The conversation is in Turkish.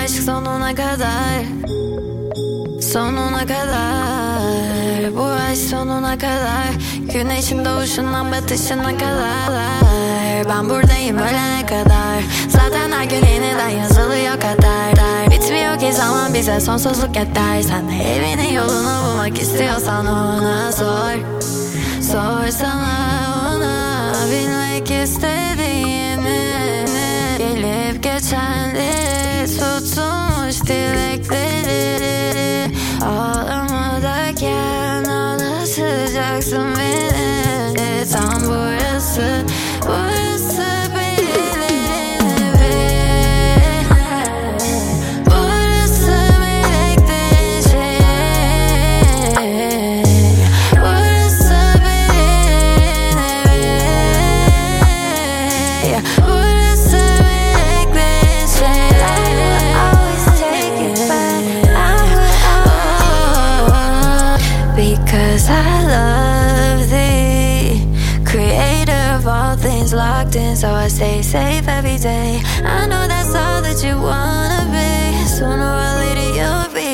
aşk sonuna kadar. Sonuna kadar. Bu aşk sonuna kadar. Güneşin doğuşundan batışına kadar. Ben buradayım ölene kadar. Zaten her gün yeniden yazılıyor kader. Bitmiyor ki zaman bize sonsuzluk yeter. Sen de evinin yolunu bulmak istiyorsan ona sor. Sorsana ona bilmek istediğini. Gelip geçenleri tutulmuş dilekleri. Ağlamadayken ağlatacaksın beni. Tam burası, burası benim evim. Burası meleklerin şehri. Burası benim evim. Burası meleklerin şehri. Always take it back. Because I love thee, creator of all things, locked in, so I stay safe every day. I know that's all that you wanna be. Sooner or later you'll be